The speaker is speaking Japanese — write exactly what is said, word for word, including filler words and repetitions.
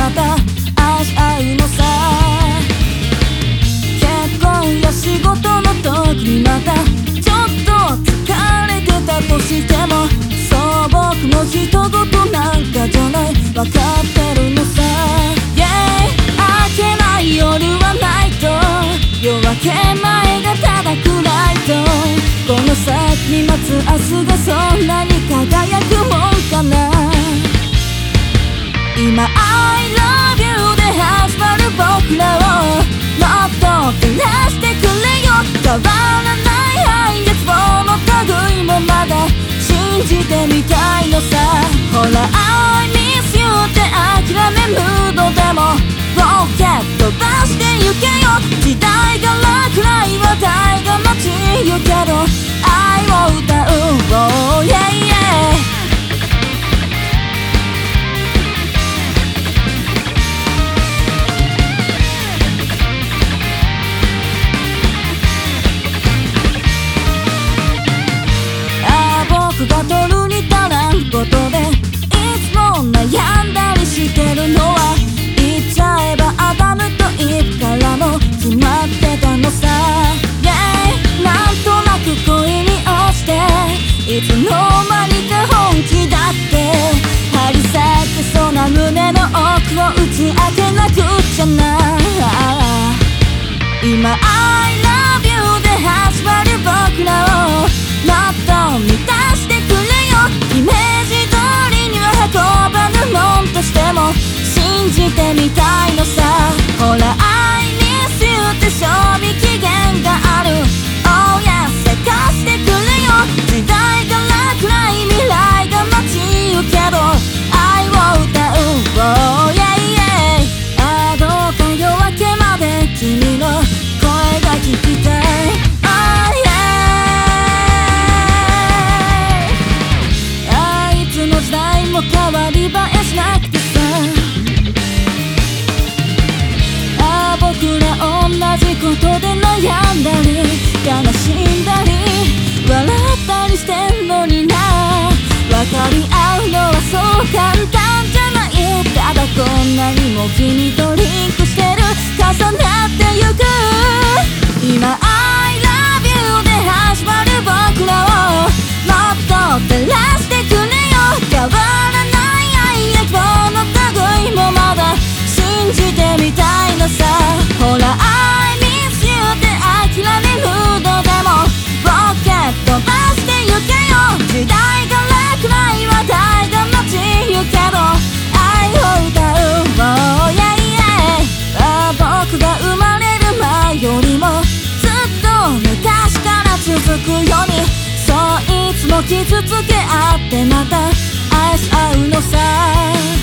また愛し合うのさ。結婚や仕事の時にまたちょっと疲れてたとしても、そう僕の人事なんかじゃない、わかってるのさ。 Yeah 明けない夜はないと、夜明け前がただ暗いと、この先に待つ明日がそんなに輝くもんかな。今 I love you で始まる僕らをもっと照らしてくれよ。変わらない愛熱望の類もまだ信じてみたいのさ。ほら I miss you って諦めムードでもロケット飛ばしてゆけよ。時代が落雷は大が待ちゆけど愛を歌う、oh yeah yeah。僕が取るに足らんことでいつも悩んだりしてるのは、言っちゃえばアダムとイブからも決まってたのさ。 Yeah なんとなく恋に落ちていつの間にか本気だって張り裂けそうな胸の奥を打ち明けなくちゃな。今 I love you で始まる僕らをもっと満たしてくれよ。イメージ通りには運ばぬもんとしても信じてみたいのさ。ほら I miss you って賞味期限がある、 Oh yeah せかしてくれよ。時代が落雷未来が待ちゆけど愛を歌う、 Oh yeah yeah。 ああどうか夜明けまで君の声が聞きたい、Oh yeah。時代も変わり映えしなくてさ、ああ僕ら同じことで悩んだり悲しんだり笑ったりしてんのにな。分かり合うのはそう簡単じゃない、ただこんなにも君とリンクしてる、重なってゆく。今 I love you で始まる僕らをもっと照らしてくれよ。変わらない愛へこの類もまだ信じてみたいのさ。ほら I miss you って諦めムードでもロケット飛ばしてゆけよ。時代が落雷は大が待ちゆけど愛を歌う、 oh yeah yeah。 ああ僕が生まれる前よりもずっと昔から続くように、そういつも傷つけ合ってまた愛し合うのさ。